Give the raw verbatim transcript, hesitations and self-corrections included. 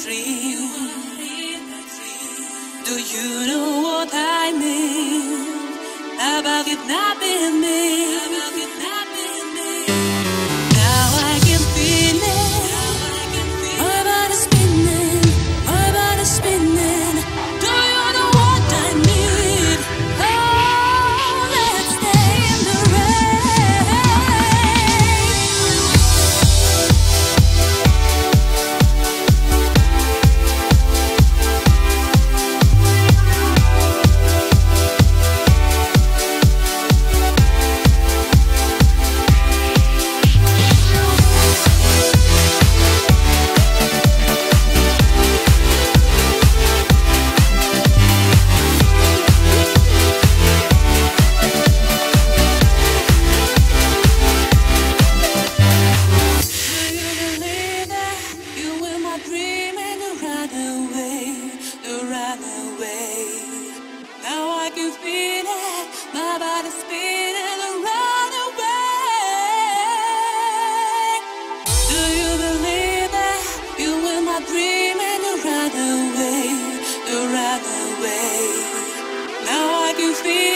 dream. Do you know what I mean about kidnapping me? Now I can feel it. My body's spinning, my body's spinning. Do you know what I need? Oh, let's stay in the dream and you run away, you run away. Now I can feel